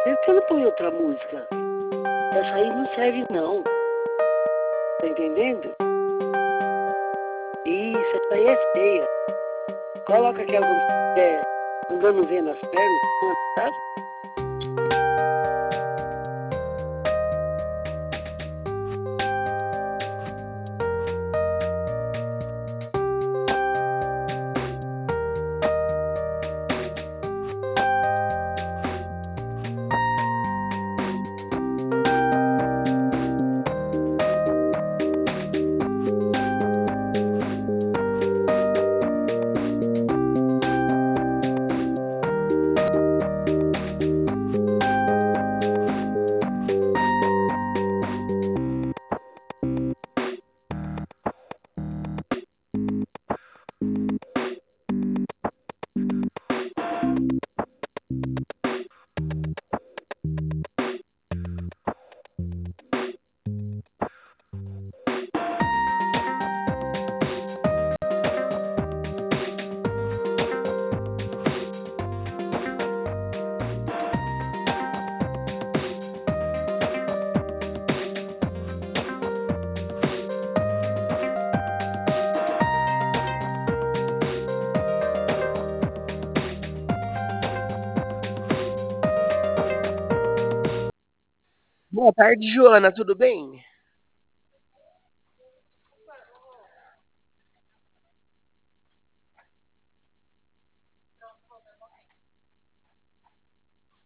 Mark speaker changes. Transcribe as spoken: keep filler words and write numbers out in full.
Speaker 1: Por que você não põe outra música? Essa aí não serve, não. Tá entendendo? Isso, essa aí é feia. Coloca aquela é, andando vendo as pernas, sabe?
Speaker 2: Boa tarde, Joana, tudo bem?